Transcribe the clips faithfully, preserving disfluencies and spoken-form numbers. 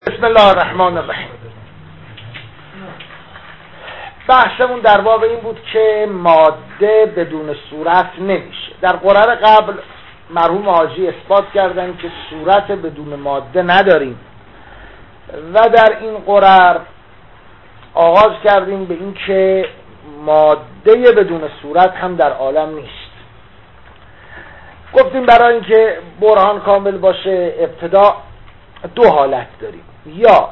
بسم الله الرحمن الرحیم. بحثمون در باب این بود که ماده بدون صورت نمیشه. در قرار قبل مرحوم حاجی اثبات کردن که صورت بدون ماده نداریم و در این قرار آغاز کردیم به این که ماده بدون صورت هم در عالم نیست. گفتیم برای اینکه برهان کامل باشه ابتدا دو حالت داریم، یا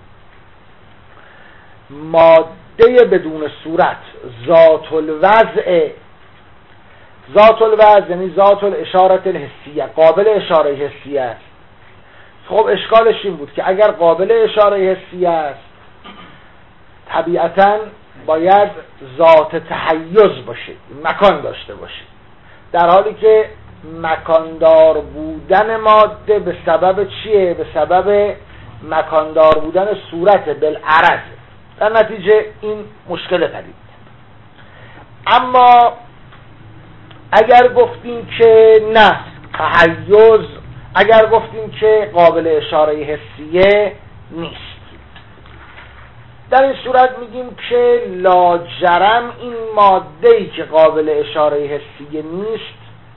ماده بدون صورت ذات الوضع، ذات الوضع یعنی ذات الاشارت الحسیه، قابل اشاره حسیه است. خب اشکالش این بود که اگر قابل اشاره حسیه است طبیعتاً باید ذات تحیز باشه، مکان داشته باشه، در حالی که مکاندار بودن ماده به سبب چیه؟ به سبب مکاندار بودن صورت بالعرض. در نتیجه این مشکل پدید. اما اگر گفتیم که نه تحیز، اگر گفتیم که قابل اشاره حسیه نیست، در این صورت میگیم که لاجرم این ماده‌ای که قابل اشاره حسیه نیست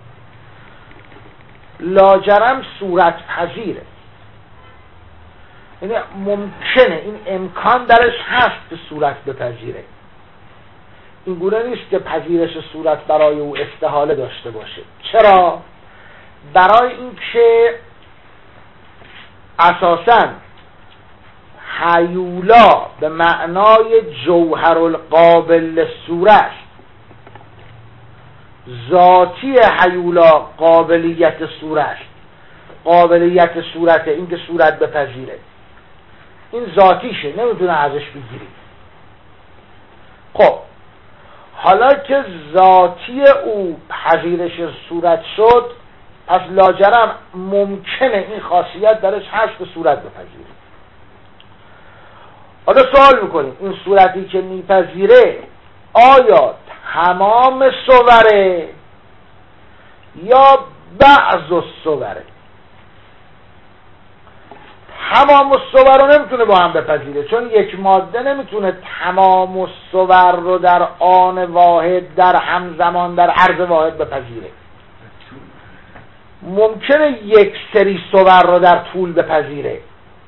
لاجرم صورت پذیره، یعنی ممکنه، این امکان درش هست که صورت بپذیره. این گونه نیست که پذیرش صورت برای او استحاله داشته باشه. چرا؟ برای اینکه اساساً هیولا به معنای جوهر القابل صورت، ذاتی هیولا قابلیت صورت، قابلیت صورت، این که صورت بپذیره، این ذاتیشه، نمیتونه ازش بگیری. خب حالا که ذاتی او پذیرش صورت شد، پس لاجرم ممکنه این خاصیت درش هست که صورت بپذیره. حالا سوال میکنیم این صورتی که میپذیره آیا تمام صوره یا بعض الصوره؟ تمام الصور رو نمیتونه با هم بپذیره، چون یک ماده نمیتونه تمام الصور رو در آن واحد، در همزمان، در عرض واحد بپذیره. ممکنه یک سری صور رو در طول بپذیره.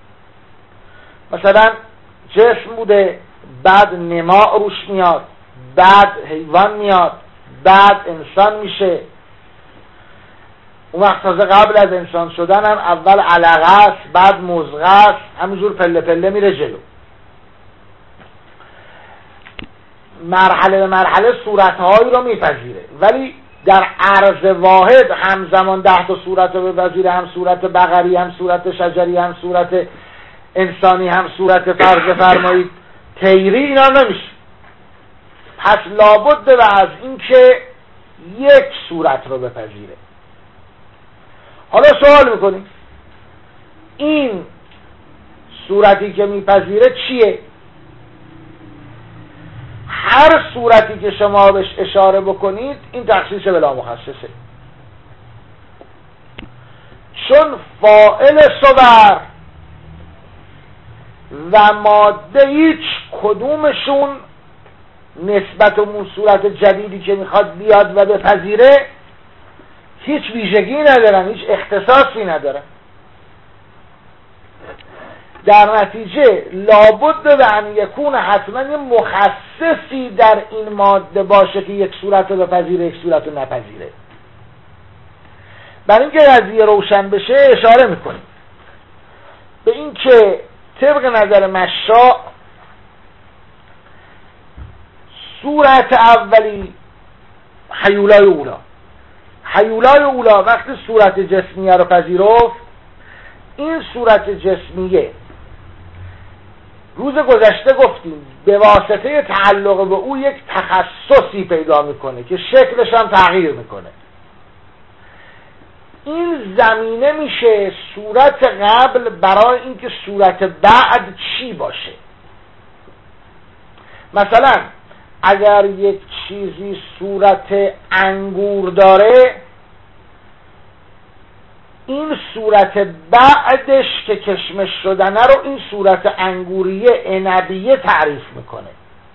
مثلا جسم بوده، بعد نماء روش میاد، بعد حیوان میاد، بعد انسان میشه. اون وقت تازه قبل از انسان شدن هم اول علقه است، بعد مضغه است، همینجور پله پله میره جلو. مرحله به مرحله صورتهایی رو میپذیره، ولی در عرض واحد همزمان ده تا صورت رو بپذیره، هم صورت بقری، هم صورت شجری، هم صورت انسانی، هم صورت فرض فرمایید طیری، اینا نمیشه. پس لابد به از این که یک صورت رو بپذیره. حالا سوال میکنیم این صورتی که میپذیره چیه؟ هر صورتی که شما بهش اشاره بکنید این تخصیص بلا مخصصه، چون فاعل صور و ماده هیچ کدومشون نسبت اون صورت جدیدی که میخواد بیاد و بپذیره هیچ ویژگی ندارن، هیچ اختصاصی ندارن. در نتیجه لابد به ان یکون حتما یه مخصصی در این ماده باشه که یک صورت رو بپذیره، یک صورت رو نپذیره. برای اینکه قضیه روشن بشه اشاره میکنیم به این که طبق نظر مشاء صورت اولی هیولای اولا، هیولای اولا وقتی صورت جسمیه رو پذیرفت، این صورت جسمیه روز گذشته گفتیم به واسطه تعلق به او یک تخصصی پیدا میکنه که شکلش هم تغییر میکنه. این زمینه میشه صورت قبل برای اینکه صورت بعد چی باشه. مثلا اگر یک چیزی صورت انگور داره، این صورت بعدش که کشمش شدنه رو این صورت انگوریه عنبیه تعریف میکنه.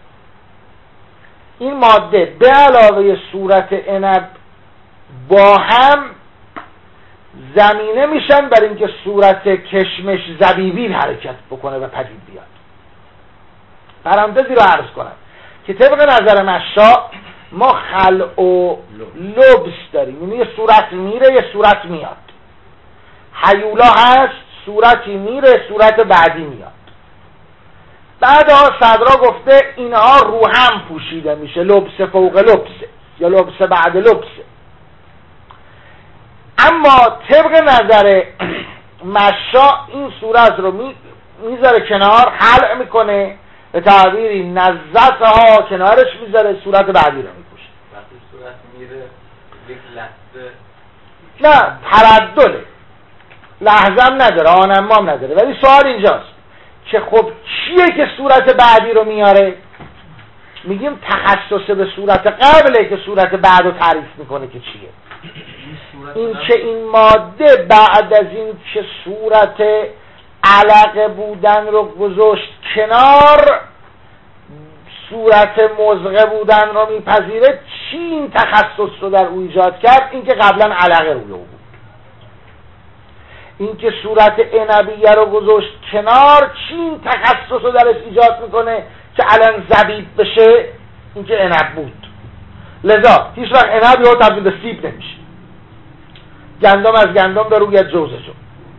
این ماده به علاوه صورت عنب با هم زمینه میشن برای اینکه صورت کشمش زبیبی حرکت بکنه و پدید بیاد. پرانتزی رو عرض کنم که طبق نظر مشا ما خلع و لبس داریم، یعنی یه صورت میره یه صورت میاد. هیولا هست، صورتی میره صورت بعدی میاد. بعدها صدرا گفته اینها رو هم پوشیده میشه، لبس فوق لبسه یا لبس بعد لبسه. اما طبق نظر مشا این صورت رو می میذاره کنار، خلع میکنه، به تعبیری نزدت ها کنارش میذاره، صورت بعدی رو میپوشه. وقتی صورت میره یک لحظه نه تردده، لحظه هم نداره، آنمام نداره. ولی سوال اینجاست که خب چیه که صورت بعدی رو میاره؟ میگیم تخصص به صورت قبله که صورت بعد رو تعریف میکنه که چیه. این که این ماده بعد از این که صورت علقه بودن رو گذاشت کنار، صورت مزغه بودن رو میپذیره، چی این تخصص رو در او ایجاد کرد؟ این که قبلا علقه روی او بود. این که صورت عنبیه رو گذاشت کنار، چی این تخصص رو درش ایجاد میکنه که الان زبیب بشه؟ این که عنب بود. لذا هیچ وقت عنب یا تبدیل به سیب نمیشه، گندم از گندم به روی جوزه شد.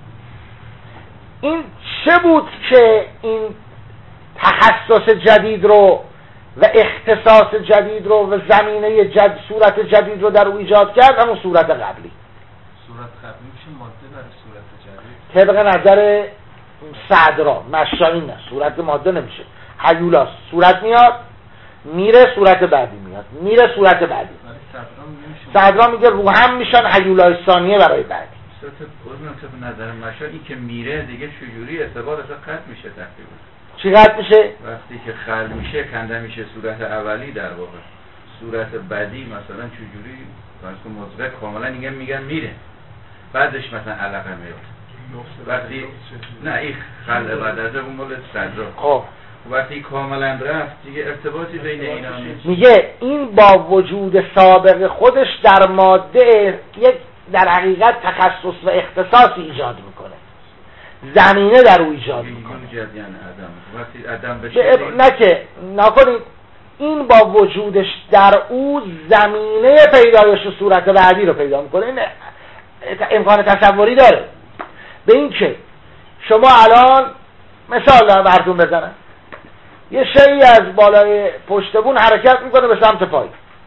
این چه بود که این تخصص جدید رو و اختصاص جدید رو و زمینه جد صورت جدید رو در او ایجاد کرد؟ همون صورت قبلی. صورت قبلی میشه ماده برای صورت جدید. طبق نظر صدرا مشاین نه، صورت ماده نمیشه، هیولاست. صورت میاد میره، صورت بعدی میاد میره، صورت بعدی. صدرا میگه رو هم میشن هیولای ثانیه برای بعدی. صورت بزرگم طبق نظر مشا این که میره دیگه چجوری ارتباط اصلا قطع میشه تقریبا؟ چی قطع میشه؟ وقتی که خل میشه کنده میشه صورت اولی، در واقع صورت بعدی مثلا چجوری فرض کن مزغه کاملا دیگه میگن میره، بعدش مثلا علقه میاد. وقتی نه این خل بعد از اون مال صدرا. خب وقتی کاملا رفت دیگه ارتباطی بین اینا نیست. میگه این با وجود سابق خودش در ماده یک در حقیقت تخصص و اختصاصی ایجاد میکنه، زمینه در او ایجاد میکنه. یعنی آدم وقتی آدم بشه نه که نکنید این با وجودش در او زمینه پیدایش صورت بعدی رو پیدا میکنه. این امکان تصوری داره به این که شما الان مثال دارم براتون بزنم، یه شیئی از بالای پشت بون حرکت میکنه به سمت پایین.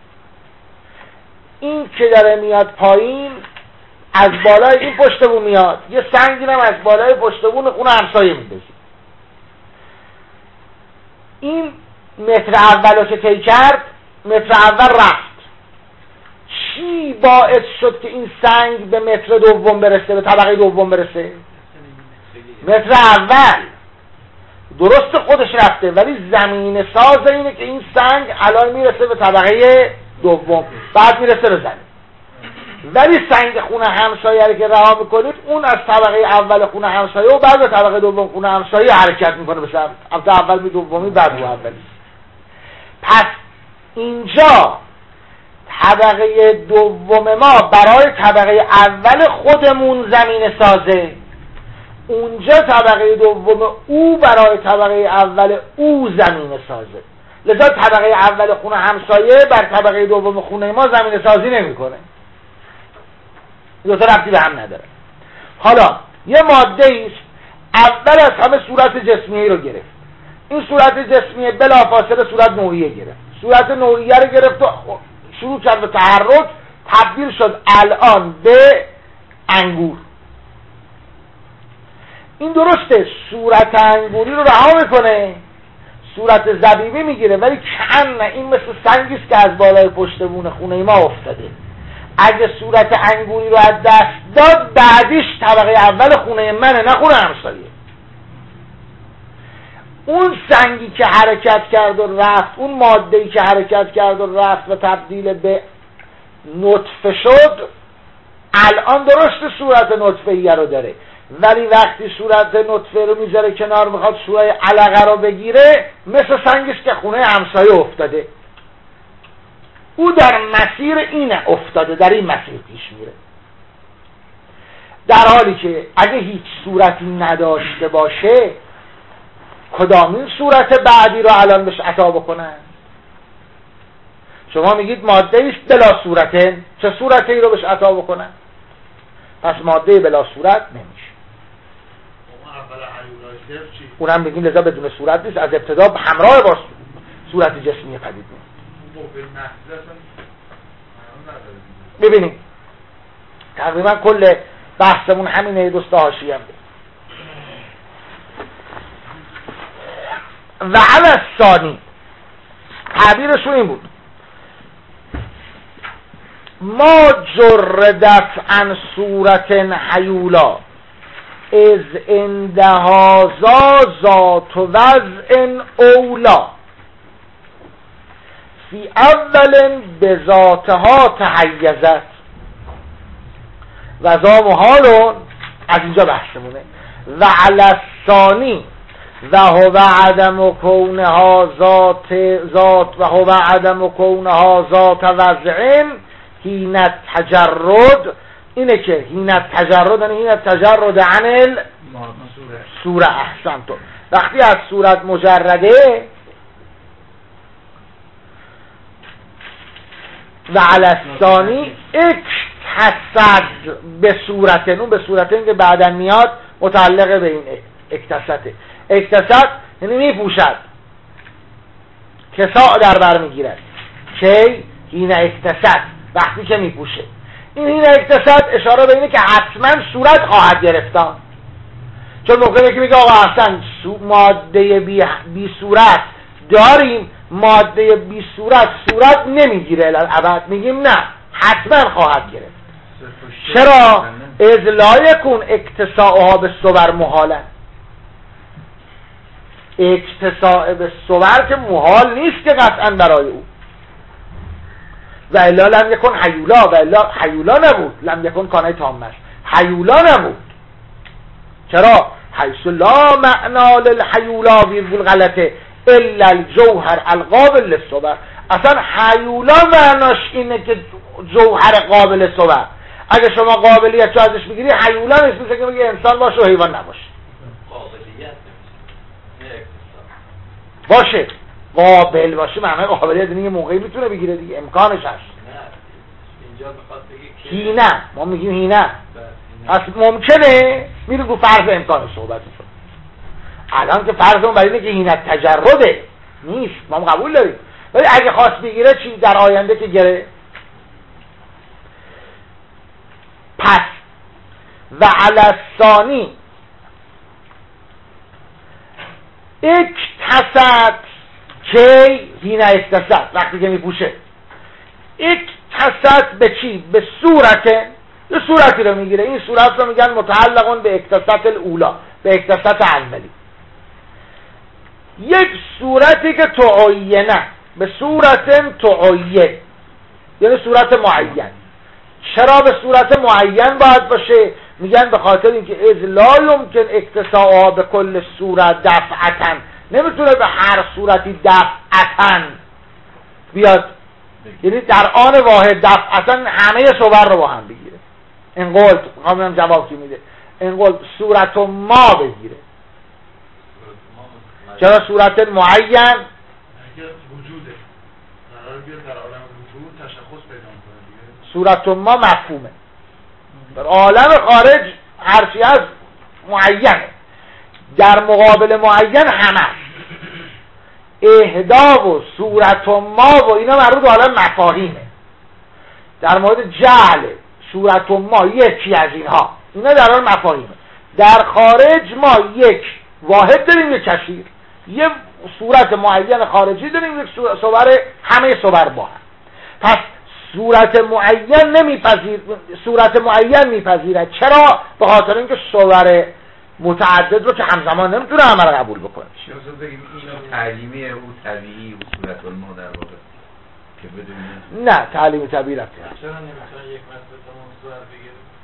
این که داره میاد پایین از بالای این پشت بون میاد، یه سنگی هم از بالای پشت بون خونه همسایه میندازه. این متر اولو که طی کرد، متر اول رفت، چی باعث شد که این سنگ به متر دوم برسه، به طبقه دوم برسه؟ متر اول. درست خودش رفته ولی زمین ساز اینه که این سنگ الان میرسه به طبقه دوم، بعد میرسه به زمین. ولی سنگ خونه همسایه رو که رها میکنید، اون از طبقه اول خونه همسایه و بعد به طبقه دوم خونه همسایه حرکت میکنه به سمت اول می دومی بعد و اولی. پس اینجا طبقه دوم ما برای طبقه اول خودمون زمین سازه، اونجا طبقه دوم او برای طبقه اول او زمین سازه. لذا طبقه اول خونه همسایه بر طبقه دوم خونه ما زمین سازی نمیکنه. دو تا ربطی به هم نداره. حالا یه ماده ایست اول از همه صورت جسمیه رو گرفت، این صورت جسمیه بلافاصله صورت نوعیه گرفت، صورت نوعیه رو گرفت و شروع کرد به تحرک، تبدیل شد الان به انگور. این درسته صورت انگوری رو رها میکنه، صورت زبیبی میگیره، ولی کن این مثل سنگیست که از بالای پشت بون خونه ما افتاده. اگه صورت انگوری رو از دست داد، بعدیش طبقه اول خونه منه نه خونه همسایه. اون سنگی که حرکت کرد و رفت، اون ماده‌ای که حرکت کرد و رفت و تبدیل به نطفه شد، الان درست صورت نطفه‌ای رو داره، ولی وقتی صورت نطفه رو میذاره کنار میخواد سوره علقه رو بگیره، مثل سنگش که خونه همسایه افتاده. او در مسیر اینه افتاده، در این مسیر پیش میره، در حالی که اگه هیچ صورتی نداشته باشه کدامین صورت بعدی رو الان بهش عطا بکنن؟ شما میگید ماده ایست بلا صورته، چه صورتی رو بهش عطا بکنن؟ پس ماده بلا صورت نمیشه. اونم بگیم لذا بدون صورت نیست، از ابتدا همراه با صورت جسمی پدید نیست. ببینیم تقریبا کل بحثمون همینه، دوست حاشیه هم و علی الثانی تعبیرشون این بود: ما جردت عن صورت حیولا از اندهازا ذات وضع اولا فی اول بذاتها تحیزت و ذا محالون. از اینجا بحثمونه. و علی الثانی و هو عدم کونها ذات ذات و هو عدم کونها ذات وضع حین تجرد. اینه که حین تجرد یعنی حین تجرد عن سوره. احسن تو وقتی از صورت مجرده. و علی الثانی اکتسد به صورت، اون به صورت این که بعدا میاد متعلق به این اکتسده. اکتسد یعنی میپوشد، کساء در بر میگیرد. کی؟ حین اکتسد، وقتی که میپوشه. این حین اکتسد اشاره به اینه که حتما صورت خواهد گرفتان، چون موقعی که میگه آقا اصلا ماده بی, بی صورت داریم، ماده بی صورت صورت نمیگیره الابد، میگیم نه حتما خواهد گرفت. چرا؟ از لا یکون اکتساؤها به صور محالا. اکتساء به صور که محال نیست که قطعا برای او. و الا لم یکن حیولا، و الا حیولا نبود، لم یکن کانه تامش حیولا نبود. چرا؟ حیث لا معنا للحیولا بالغلطه الا الجوهر القابل للصور. اصلا حیولا معناش اینه که جوهر قابل صور. اگه شما قابلیت رو ازش بگیری حیولا نیست، مثل که میگه انسان باشه و حیوان نباشه. قابلیت باشه قابل باشه معنی قابلیت اینه موقعی میتونه بگیره دیگه، امکانش هست. نه اینجا بخواد بگه هینه، ما میگیم هینه پس ممکنه میره رو فرض امکانش صحبت میشه. الان که فرضمون برای اینه که هینه تجرده نیست، ما هم قبول داریم، ولی اگه خواست بگیره چی در آینده که گره. پس و علی الثانی اکتسد کی؟ هینه اکتسد، وقتی که میپوشه. اکتسد به چی؟ به صورت، یه صورتی رو میگیره. این صورت رو میگن متعلقون به اکتسد الاولا، به اکتسد اولی. یک صورتی که تعینه به صورت تعین، یعنی صورت معین. چرا به صورت معین باید باشه؟ میگن به خاطر اینکه از لا یمکن اکتساؤها به کل صورت دفعتن، نمیتونه به هر صورتی دفعتن بیاد، یعنی در آن واحد دفعتن همه صور رو با هم بگیره. این قول میخوام جواب چی میده. این قول صورت ما بگیره. چرا صورت معین؟ اگر وجوده قرار بیاد در عالم وجود تشخص پیدا کنه دیگه. صورت ما مفهومه، در عالم خارج هرچی از معینه، در مقابل معین همه اهدا و صورت ما و اینا مربوط به عالم مفاهیمه. در مورد جعل صورت ما یکی از اینها، اینا در عالم مفاهیمه. در خارج ما یک واحد داریم، یک کثیر، یه صورت معین خارجی داریم، یک صور همه صور با هم. پس صورت معین نمیپذیر، صورت معین میپذیره. چرا؟ به خاطر اینکه صور متعدد رو که همزمان نمیتونه همه رو قبول بکنه. شما بگیم اینو تعلیمی او طبیعی و صورت ما در واقع که بدونیم. نه تعلیم طبیعی رفته. چرا نمیتونه یک متر تمام صور بگیره؟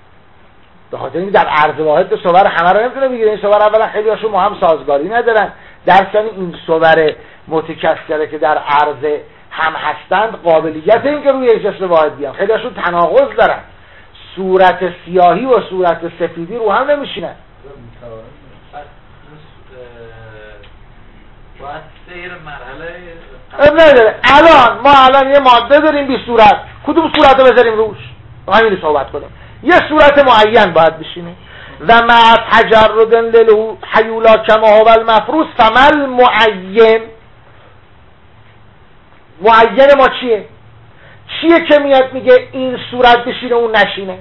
به خاطر اینکه در عرض واحد صور همه رو نمیتونه بگیره. این صور اولا خیلی هاشون ما هم سازگاری ندارن، در ثانی این صور متکثره که در عرض هم هستند قابلیت این که روی یک جسم واحد بیان خیلی هاشون تناقض دارن. صورت سیاهی و صورت سفیدی رو هم نمیشینن. باید سیر مرحله اب نداره. الان ما الان یه ماده داریم بی صورت، کدوم صورت رو بذاریم روش؟ همین صحبت کنیم. یه صورت معین باید بشینه. و مع تجرد للحیولا کما هو المفروض فمل معین. معین ما چیه؟ چیه که میاد میگه این صورت بشینه اون نشینه؟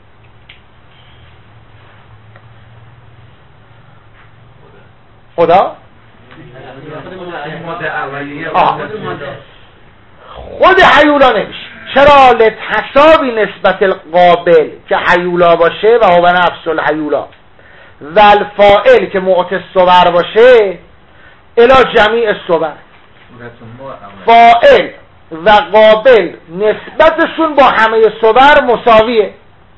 خدا؟ خود حیولا نمیشه. چرا؟ لتصابی نسبت القابل که حیولا باشه و هو نفس الحیولا و الفاعل که معت الصور باشه الی جمیع الصور. فاعل و قابل نسبتشون با همه صور مساویه.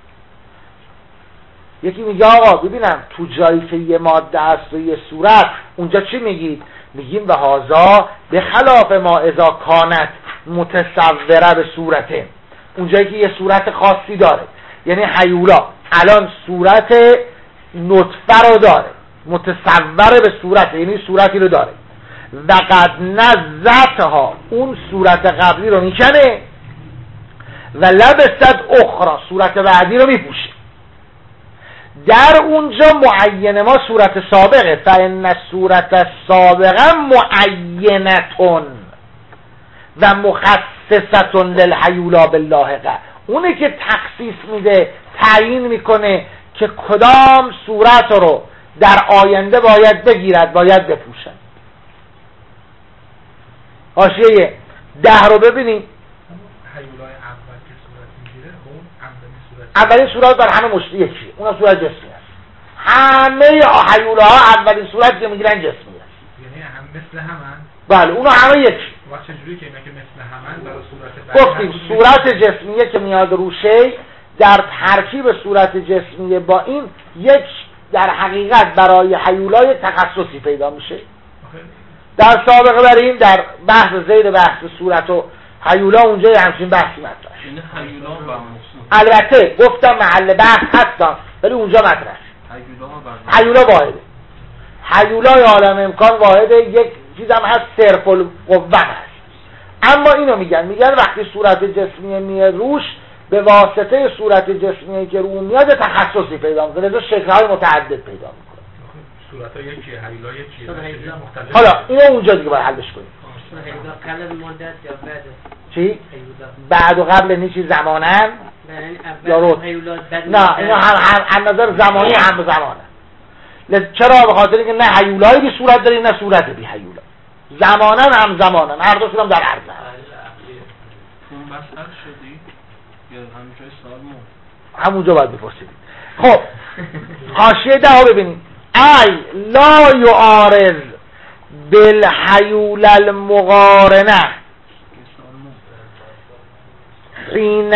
یکی میگه آقا ببینم تو جایی که یه ماده است و یه صورت اونجا چی میگید؟ میگیم به هازا به خلاف ما اذا کانت متصوره به صورته. اونجایی که یه صورت خاصی داره، یعنی حیولا الان صورت نطفه رو داره، متصوره به صورت، یعنی صورتی رو داره و قد نزتها اون صورت قبلی رو میکنه و لبست اخرى صورت بعدی رو میپوشه. در اونجا معین ما صورت سابقه. فإن صورت سابقه معینتون و مخصصتون للحیولا باللاحقه. اونه که تخصیص میده، تعیین میکنه که کدام صورت رو در آینده باید بگیرد، باید بپوشد. حاشیه ده رو ببینیم. حیولای اول که صورت میگیره اون اولین صورت اولین صورت در همه مشتی یکیه، اونم صورت جسمی است. همه حیولاها اولین صورت که میگیرن جسمی است. یعنی هم مثل همن؟ بله اونا همه یکی. و چجوری که اینا که مثل همن برای صورت گفتیم صورت جسمیه که میاد روشه در ترکیب صورت جسمیه با این یک در حقیقت برای حیولای تخصصی پیدا میشه. در سابقه بریم در بحث زیر بحث صورت و حیولا اونجا همچین بحثی مطرح. این حیولا با البته گفتم محل بحث هستن ولی اونجا مطرح. حیولا واحده. حیولای عالم امکان واحده، یک چیزم هست صرف القوه هست. اما اینو میگن میگن وقتی صورت جسمیه میاد روش به واسطه صورت جسمیه که رو میاد تخصصی پیدا میکنه، لذا شکل‌های متعدد پیدا میکنه. صورت‌ها یکیه، حیولا یکیه. حالا اینو اونجا دیگه باید حلش کنیم. حیولا قبل مدت یا بعد؟ چی؟ بعد و قبل نیچی زمانن یا رو؟ نه اینا هم هم نظر زمانی هم زمانه. چرا؟ به خاطر اینکه نه حیولایی بی صورت داریم نه صورت بی حیولا. زمانن هم زمانن، هر دوشون هم در عرض هست. اون بس حل شدی؟ یا همونجای سال مون؟ همونجا باید بپرسیدیم. خب حاشیه ده ها ببینیم. ای لا یعارض بالحیول المقارنه حین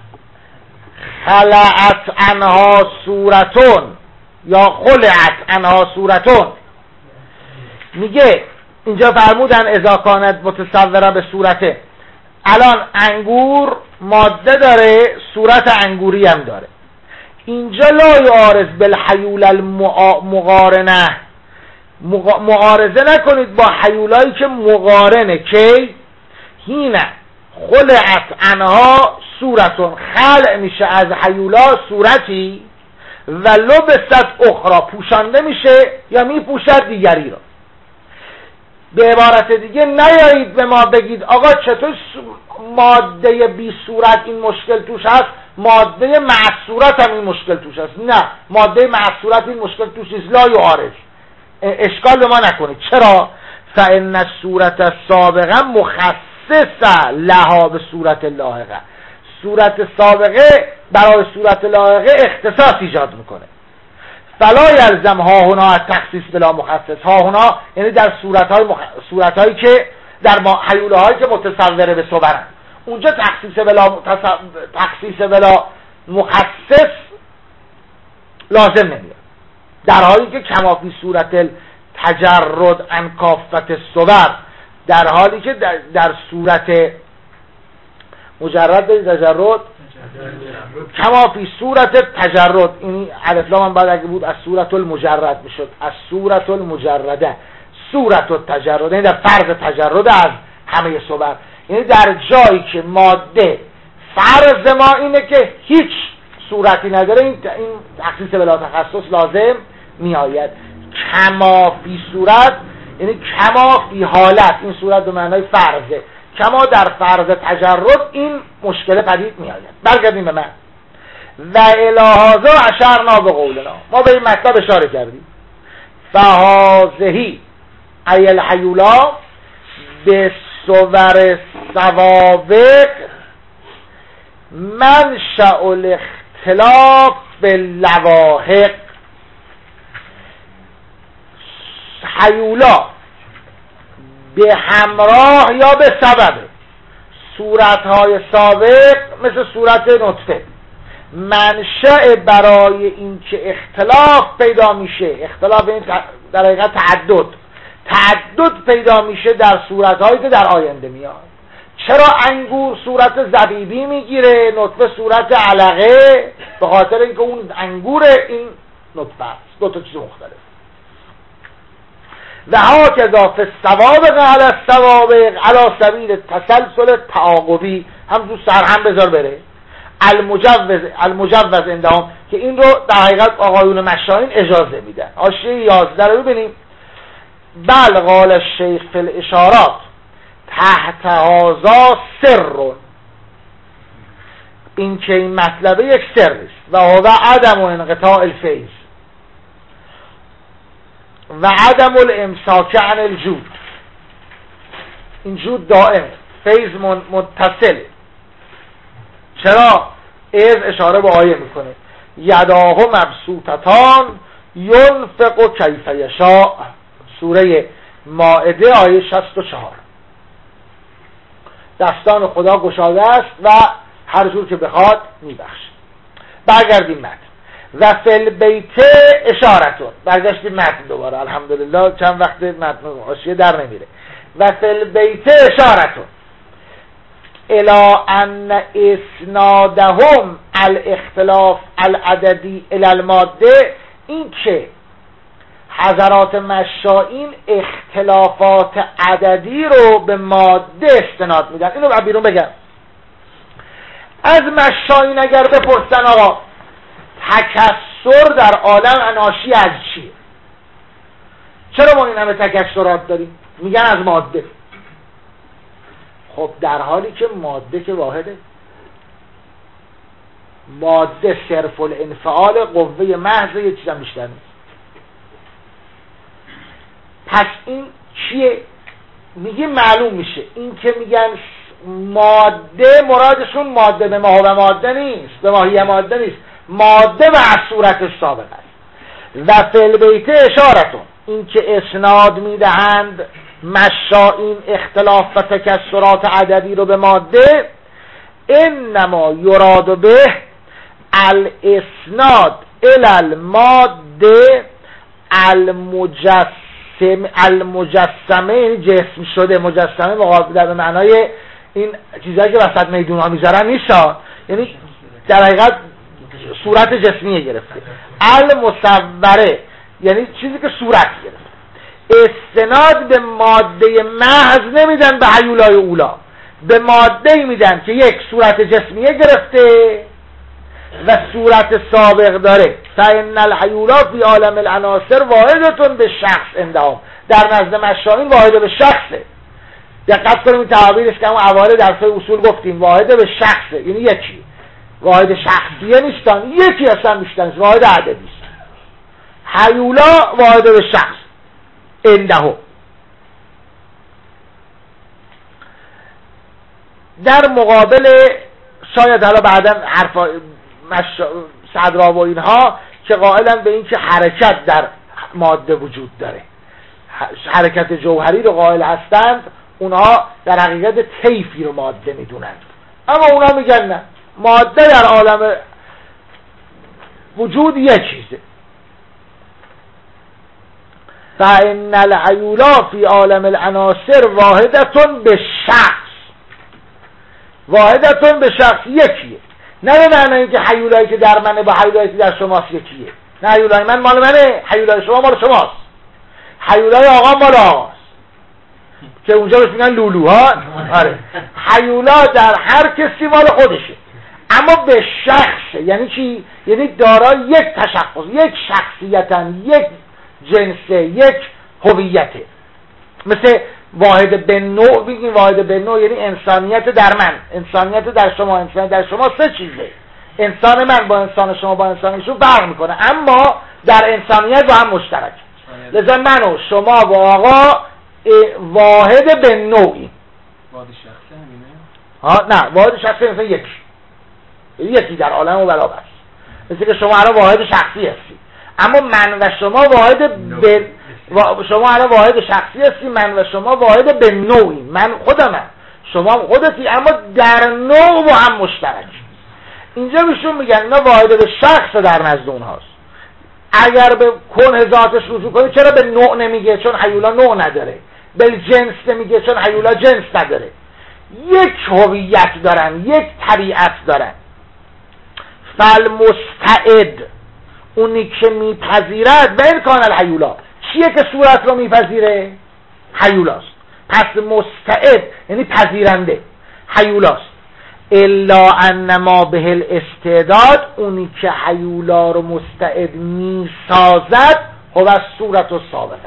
خلعت عنها صورتون یا خلعت عنها صورتون. میگه اینجا فرمودن اذا کانت متصوره به صورته. الان انگور ماده داره، صورت انگوری هم داره. اینجا لا یعارض بالحیول المقارنه، معارضه نکنید با حیولایی که مقارنه که هینه خلعت عنها صورتون، خلع میشه از حیولا صورتی و لبست اخرى پوشانده میشه یا میپوشد دیگری را. به عبارت دیگه نیایید به ما بگید آقا چطور ماده بی صورت این مشکل توش هست، ماده معصورت هم این مشکل توش هست. نه، ماده معصورت این مشکل توش نیست. لا یعارض، اشکال به ما نکنید. چرا؟ فإن الصورت السابقه مخصصه لها به صورت لاحقه. صورت سابقه برای صورت لاحقه اختصاص ایجاد میکنه. فلا یلزم ها هنا تخصیص بلا مخصص. ها هنا یعنی در صورتهای مخ... صورتهایی که در حیوله هایی که متصوره به صورن، اونجا تخصیص بلا متص... تخصیص بلا مخصص لازم نمیاد، در حالی که کما فی صورت تجرد عن کافت الصور، در حالی که در, در صورت مجرد تجرد کما فی صورت تجرد، این الف لام هم بعد اگه بود از صورت المجرد میشد، از صورت المجرده صورت التجرد، یعنی در فرض تجرد از همه صور، یعنی در جایی که ماده فرض ما اینه که هیچ صورتی نداره، این این تخصیص بلا تخصص لازم میآید. کما فی صورت یعنی کما فی حالت، این صورت به معنای فرضه، کما در فرض تجرد این مشکل پدید میآید. برگردیم به من و الهازا اشرنا به قولنا، ما به این مطلب اشاره کردیم. فهازهی ای الحیولا به صور سوابق منشأ الاختلاف باللواحق. حیولا به همراه یا به سبب صورتهای سابق مثل صورت نطفه، منشأ برای اینکه اختلاف پیدا میشه، اختلاف این در حقیقت تعدد تعدد پیدا میشه در صورتهایی که در آینده میاد. چرا انگور صورت زبیبی میگیره، نطفه صورت علقه؟ به خاطر اینکه اون انگور این نطفه است، دو تا چیز مختلف. و هاکذا فی السوابق علی السوابق علی سبیل تسلسل تعاقبی، هم تو سر هم بذار بره المجوز المجوز عندهم، که این رو در حقیقت آقایون مشاهین اجازه میدن. حاشیه یازده رو ببینیم. بل قال الشیخ فی الاشارات تحت هذا سر، این که این مطلبه یک سر است، و هو عدم انقطاع الفیض و عدم الامساک عن الجود. این جود دائمه، فیض متصل. چرا؟ از اشاره به آیه میکنه یداه مبسوطتان ینفق کیف یشاء، سوره مائده آیه شصت و چهار. دستان خدا گشاده است و هر جور که بخواد میبخشه. برگردیم متن. و فی البیت اشارتون، برگشتیم متن دوباره، الحمدلله چند وقت متن حاشیه در نمیره. و فی البیت اشارتون الی ان اسنادهم الاختلاف العددی الی الماده، این که حضرات مشائین اختلافات عددی رو به ماده استناد میدن. اینو بعد بیرون بگم. از مشائین اگر بپرسن آقا تکسر در عالم ناشی از چیه؟ چرا ما این همه تکسرات داریم؟ میگن از ماده. خب در حالی که ماده که واحده، ماده صرف الانفعال قوه محض، یه چیزم بیشتر نیست. پس این چیه؟ میگه معلوم میشه این که میگن ماده، مرادشون ماده به ماهو و ماده نیست، به ماهی ماده نیست، ماده و از صورت سابق است. و فی البیت اشارتون، این که اسناد میدهند مشائین اختلاف و تکسرات عددی رو به ماده، انما یراد به الاسناد الی الماده المجسم المجسمه، جسم شده. مجسمه مقابل در معنای این چیزایی که وسط میدون ها میذارن نیست، یعنی در حقیقت صورت جسمیه گرفته. المصوره یعنی چیزی که صورت گرفته. استناد به ماده محض نمیدن، به حیولای اولا به ماده میدن که یک صورت جسمیه گرفته و صورت سابق داره. فإن الحیولا فی عالم العناصر واحدتون به شخص اندام، در نزد مشائین واحد به شخصه. دقت کنیم این تعابیرش که همون اوایل درس اصول گفتیم، واحد به شخصه، یعنی یکی، واحد شخصیه نیستن، یکی اصلا بیشتر، واحد عددی است. حیولا واحد به شخص اندهم. در مقابل شاید حالا بعدا حرفا مش... صدرا و اینها که قائلن به این که حرکت در ماده وجود داره، حرکت جوهری رو قائل هستند، اونها در حقیقت طیفی رو ماده میدونند. اما اونها میگن نه، ماده در عالم وجود یک چیزه. فإن الحیولا فی عالم العناصر واحدتون به شخص، واحدتون به شخص یکیه. نه به معنی اینکه حیولایی که در منه با حیولایی که در شماست یکیه. نه، حیولای من مال منه، حیولای شما مال شماست. حیولای آقا مال آقاست که اونجا بهش میگن لولوها. آره، حیولا در هر کسی مال خودشه، اما به شخص. یعنی چی؟ یعنی دارای یک تشخص، یک شخصیتن، یک جنسه، یک هویته. مثل واحد به نوع بگیم، واحد به نوع یعنی انسانیت در من، انسانیت در شما، انسانیت در شما سه چیزه. انسان من با انسان شما با انسانشون فرق میکنه، اما در انسانیت با هم مشترک. لذا من و شما و آقا واحد به نوعی. واحد شخصی همینه؟ ها نه، واحد شخصی مثلا یکی یکی در عالم و بلا بست. مثل که شما الان واحد شخصی هستی، اما من و شما واحد به و شما الان واحد شخصی هستی، من و شما واحد به نوعی. من خودمم، شما خودتی، اما در نوع با هم مشترک. اینجا بهشون میگن اینا واحد به شخص در نزد اونهاست. اگر به کنه ذاتش رجوع کنی چرا به نوع نمیگه؟ چون حیولا نوع نداره. به جنس نمیگه چون حیولا جنس نداره. یک هویت دارن، یک طبیعت دارن. فالمستعد، اونی که میپذیرد، و این کان الحیولا، چیه که صورت رو میپذیره؟ حیولاست. پس مستعد یعنی پذیرنده، حیولاست. الا انما به الاستعداد، اونی که حیولا رو مستعد میسازد، هو صورت و سابقه.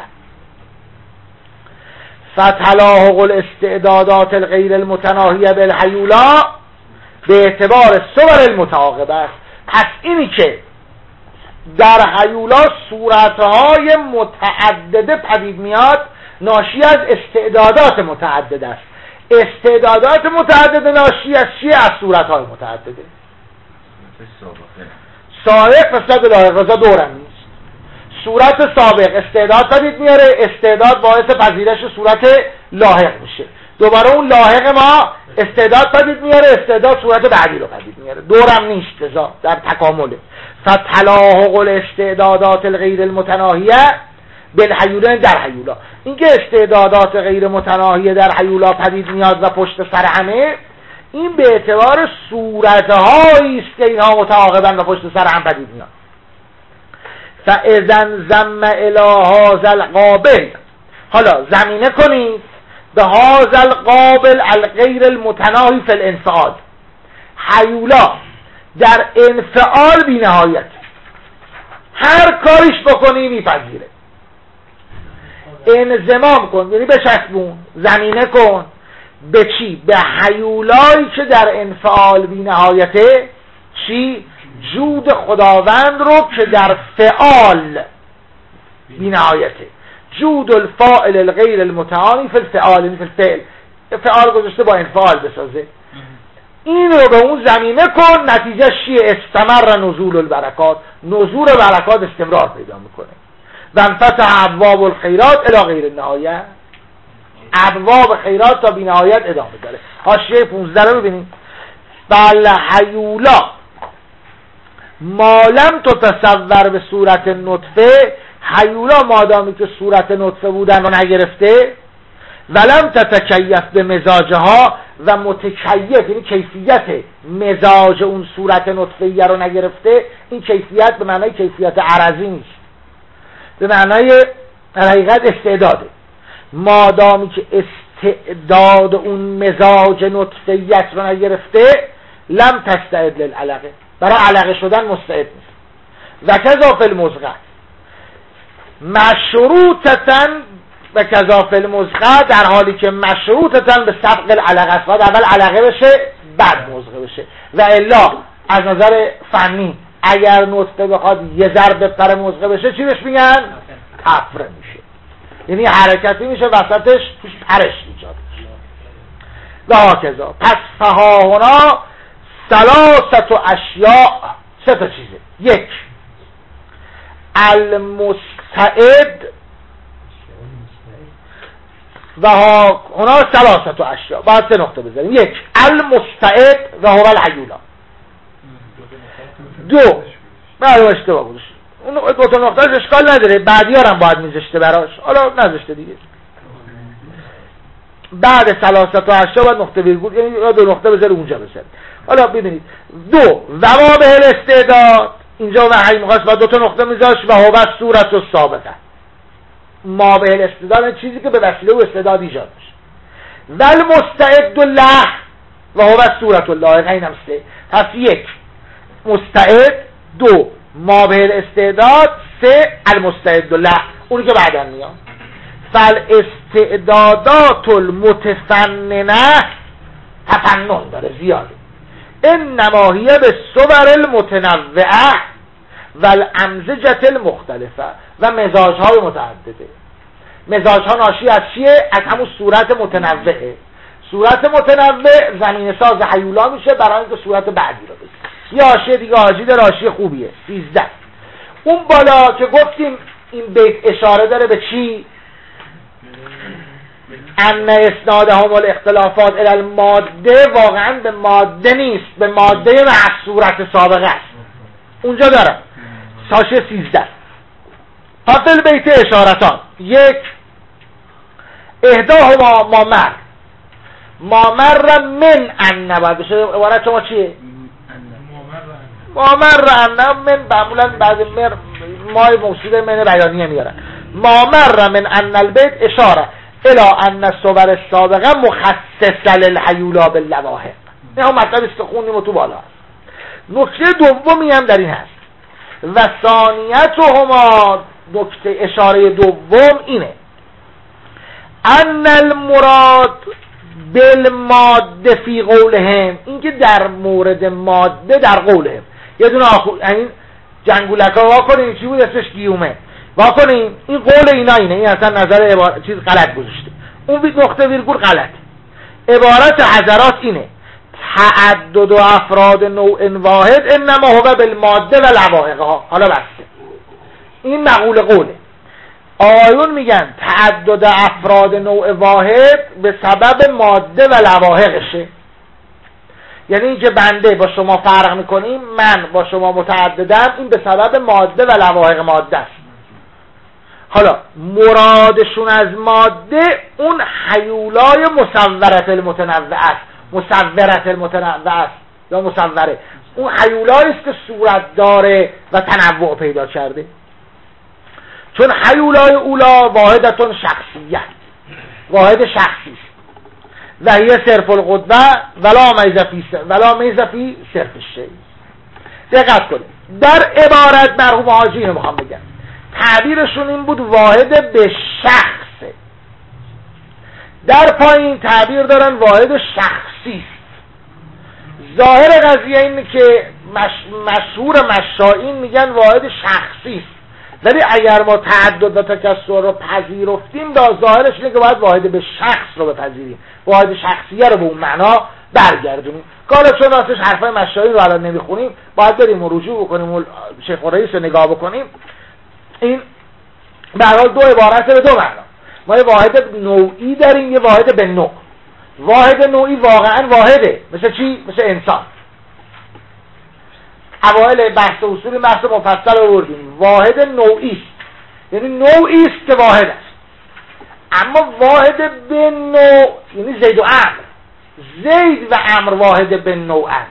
فتلاحق الاستعدادات الغیر المتناهیه بالحیولا به اعتبار صور المتعاقبه است. پس اینی که در حیولا صورتهای متعدده پدید میاد، ناشی از استعدادات متعدد است. استعدادات متعدده ناشی از چیه؟ از صورتهای متعدده. سابق نسبت لاحق، رضا دورم نیست. صورت سابق استعداد پدید میاره، استعداد باعث پذیرش صورت لاحق میشه. دوباره اون لاحق ما استعداد پدید میاره، استعداد صورت بعدی رو پدید میاره. دورم نیست، رضا در تکامله. فتلاحق الاستعدادات الغیر المتناهیه بالحیولا، در حیولا. اینکه استعدادات غیر متناهیه در حیولا پدید میاد و پشت سر همه، این به اعتبار صورتهایی است که اینها متعاقبن و پشت سر هم پدید میاد. فاذن ضم الی هذا القابل، حالا زمینه کنید به هذا القابل الغیر المتناهی فی الانفعال. حیولا در انفعال بی نهایت، هر کاریش بکنی میپذیره. انضمام کن یعنی بچسبون، زمینه کن به چی؟ به حیولایی که در انفعال بی نهایته. چی؟ جود خداوند رو که در فعال بی نهایته. جود الفاعل الغیر المتعانی فی الفعال، یعنی فی الفعل، فعال گذاشته با انفعال بسازه. این رو به اون زمینه کن، نتیجه چیه؟ استمر نزول البرکات، نزول برکات استمرار پیدا میکنه. و انفتح ابواب الخیرات الی غیر النهایه، ابواب خیرات تا بی نهایت ادامه داره. حاشیه پانزده رو ببینید. بل حیولا مالم تو تصور به صورت نطفه، حیولا مادامی که صورت نطفه بودن رو نگرفته، ولم تتکیف به مزاجها، و متکیف یعنی کیفیت مزاج اون صورت نطفه رو نگرفته. این کیفیت به معنای کیفیت عرضی نیست، به معنای حقیقت استعداده. مادامی که استعداد اون مزاج نطفیت رو نگرفته، لم تستعد للعلقه، برای علقه شدن مستعد نیست. و کذا فی المضغه مشروطتاً، و کذا فی المضغه در حالی که مشروطتاً به سبق العلقه است، باید اول علقه بشه بعد مضغه بشه. و الا از نظر فنی اگر نطفه بخواد یه ذره بپره مضغه بشه، چی بهش میگن؟ تفره میشه، یعنی حرکتی میشه وسطش توش پرش ایجاد میشه. و هاکذا. پس فهاهنا ثلاثت و اشیاء، سه تا چیزه. یک، المستعد، و هنا ثلاثت و اشیاء، باید سه نقطه بذاریم. یک، المستعد و هو الحیولا. دو، بله اشتباه گذاشته. اون دو تا نقطهش اشکال نداره، بعدی‌ها هم باید میذاشته براش، حالا نذاشته دیگه. بعد ثلاثت و هشتا باید نقطه ویرگول، یعنی یا دو نقطه بذاره اونجا بذاره. حالا ببینید دو و ما به الاستعداد، اینجا وحی می‌خواست با دو تا نقطه میذاشت و هو بس صورت و سابقه. ما به الاستعداد چیزی که به وسیله و استعداد ایجاد میشه. ول مستعد له و هو بس صورت الله، اینم سه. پس یک مستعد، دو ما به الاستعداد، سه المستعد له، اونی که بعداً میاد. فل استعدادات المتفننه، تفنن داره زیاده، انما هی به صور المتنوعه و الامزجه المختلفه، و مزاج های متعدده. مزاج ها ناشی از چیه؟ از همون صورت متنوعه. صورت متنوع زمین ساز هیولا میشه برای اینکه صورت بعدی رو بگیم. یه حاشیه دیگه حاجی ده حاشیه خوبیه سیزده. اون بالا که گفتیم این بیت اشاره داره به چی؟ ان اسنادهم الاختلافات الی الماده، واقعا به ماده نیست، به ماده و صورت سابقه است. اونجا دارم حاشیه سیزده. فصل بیت اشارتان، یک اهداهما مامر، مامر من ان، باید بشه عبارت شما چیه؟ مامر ان، من معمولا بعد مر مای موصول من بیانیه میارن. مامر من ان البیت اشاره الی ان الصور السابقه مخصصه للحیولا باللواحق. نه هم مطلب است که خوندیم و تو بالا هست. نکته دومی هم در این هست و ثانیتهما، نکته اشاره دوم اینه ان المراد بالماده فی قولهم، این که در مورد ماده در قولهم. یه دونه آخو این جنگولک ها واکنیم چی بود اسمش گیومه، واکنیم این قول اینا اینه، این اصلا نظر عبارت چیز غلط گذاشته، اون بید نقطه ویرگول غلط. عبارت حضرات اینه تعدد و افراد نوع واحد انما هو بالماده و لواحقها. حالا بسته این مقول قوله. آیون میگن تعدد افراد نوع واحد به سبب ماده و لواحقشه، یعنی اینکه بنده با شما فرق میکنیم، من با شما متعددم، این به سبب ماده و لواحق ماده است. حالا مرادشون از ماده اون حیولای مصورت المتنوع است، مصورت المتنوع است یا مصوره، اون حیولایی است که صورت داره و تنوع پیدا کرده. چون حیولای اولا واحدتون شخصیت، واحد شخصی است و هی صرف القدوه ولا میزفی ولا میزفی صرف الشیء. دقت کنید در عبارت مرحوم حاجی اینو میخوام بگم، تعبیرشون این بود واحد به شخص، در پایین تعبیر دارن واحد شخصی است. ظاهر قضیه اینه که مش... مشهور مشائین میگن واحد شخصی است، ولی اگر ما تعدد و تکسر رو پذیرفتیم دا ظاهرش اینه که باید واحد به شخص رو بپذیریم، واحد شخصیه رو به اون معنا برگردونیم. کالا چون راستش حرفای مشائین رو الان نمیخونیم، باید بریم و رجوع بکنیم و شیخ الرئیس رو نگاه بکنیم. این به هر حال دو عبارت به دو معنا. ما یه واحد نوعی داریم، یه واحد به نوع. واحد نوعی واقعا واحده، مثل چی؟ مثل انسان. اوائل بحث اصول بحث مفصل آوردیم، واحد نوعی است، یعنی نوعی است که واحد است. اما واحد به نوع یعنی زید و عمر، زید و عمر واحد به نوعند،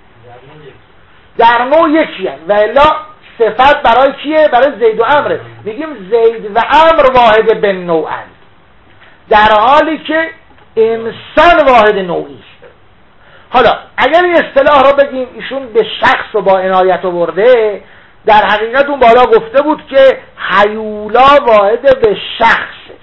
در نوع یکی هست و الا صفت برای کیه؟ برای زید و عمره. میگیم زید و عمر واحد به نوعند، در حالی که انسان واحد نوعی است. حالا اگر این اصطلاح را بگیم ایشون به شخص رو با عنایت آورده، در حقیقت اون بالا گفته بود که حیولا واحد به شخصه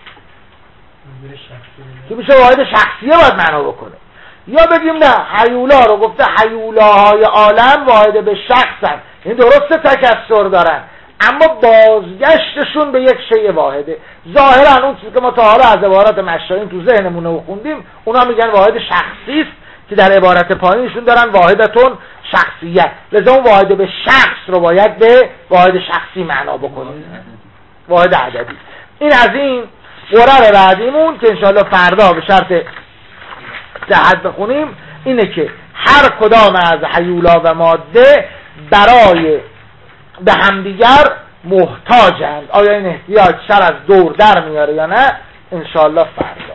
که میشه واحد شخصیه باید معنا بکنه، یا بگیم نه حیولا رو گفته حیولاهای عالم واحد به شخصن، این درسته تکسر دارن اما بازگشتشون به یک شیء واحده. ظاهرا اون چیزی که ما تا حالا از عبارات مشائین تو ذهنمون رو خوندیم اونا میگن واحد شخصی است که در عبارت پایینشون دارن واحدتون شخصیت، لذا اون واحد به شخص رو باید به واحد شخصی معنا بکنیم، واحد عددی. این از این قرار بعدیمون که انشاءالله فردا به شرط صحت بخونیم اینه که هر کدام از حیولا و ماده برای به همدیگر محتاجند. آیا این احتیاج سر از دور در میاره یا نه؟ انشاءالله فرق